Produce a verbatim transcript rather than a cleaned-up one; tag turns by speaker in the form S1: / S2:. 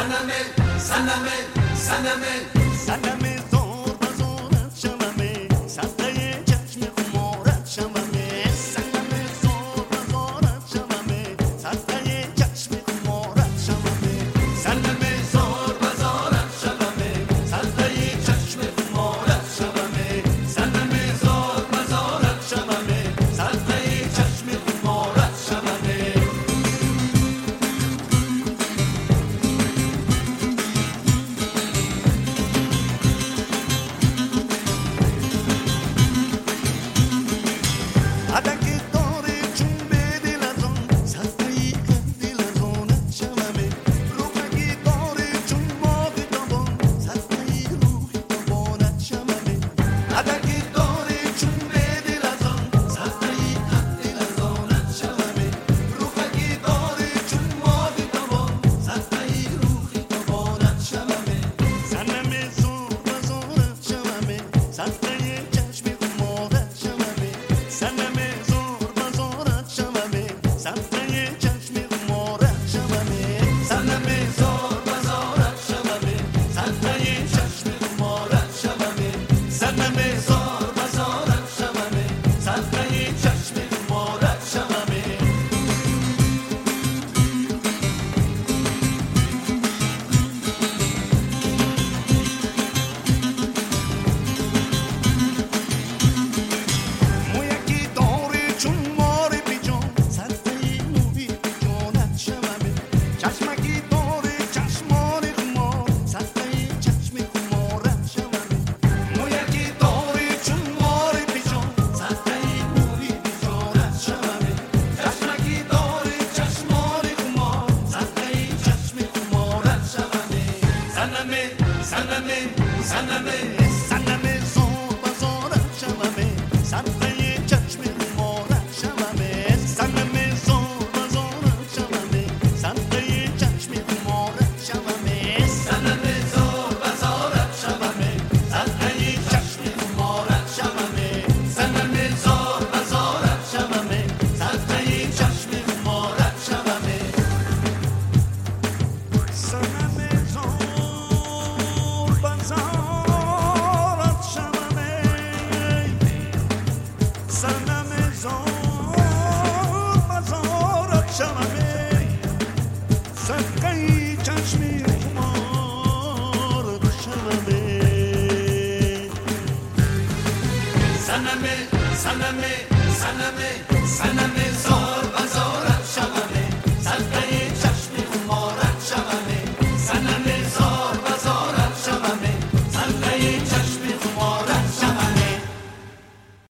S1: صنمه صنمه صنمه
S2: صنم زور بزارت شممه صدقه چشم خمارت شممه صنم زور بزارت شممه صدقه چشم خمارت شممه
S1: صنم زور بزارت شممه صدقه چشم خمارت شممه صنم زور بزارت شممه صدقه چشم خمارت شممه
S2: عدکی داره چون به دل از آن صدقه دل از آنت شممه روحکی داره چون ماه تابان صدقه روح تابانت شممه عدکی داره چون به دل از آن صدقه دل از آنت شممه روحکی داره چون ماه تابان صدقه روح تابانت شممه صنم زور بزارت شممه صدقه چشم خمارت شممه صنم زور بزارت شممه صدقه چشم خمارت شممه
S1: صنم زور بزارت شممه صدقه چشم خمارت شممه صنم زور بزارت شممه صدقه چشم خمارت شممه
S2: مویکی داره چون مار بیجان صدقه موی بیجانت شممه چشمکی داره چشمان خمار صدقه چشم خمارت شممه مویکی داره چون مار بیجان
S1: صدقه موی بیجانت شممه چشمکی داره چشمان خمار صدقه چشم خمارت شممه صنمه صنمه صنمه
S2: صنم زور بزارت شممه صدقه چشم خمارت شممه صنم زور بزارت شممه صدقه چشم خمارت شممه
S1: صنم زور بزارت شممه صدقه چشم خمارت شممه صنم زور بزارت شممه صدقه چشم خمارت شممه
S2: صنم زور بزارت شممه صنم زور بزارت شممه صدقه چشم خمارت شممه
S1: صنم صنم صنم صنم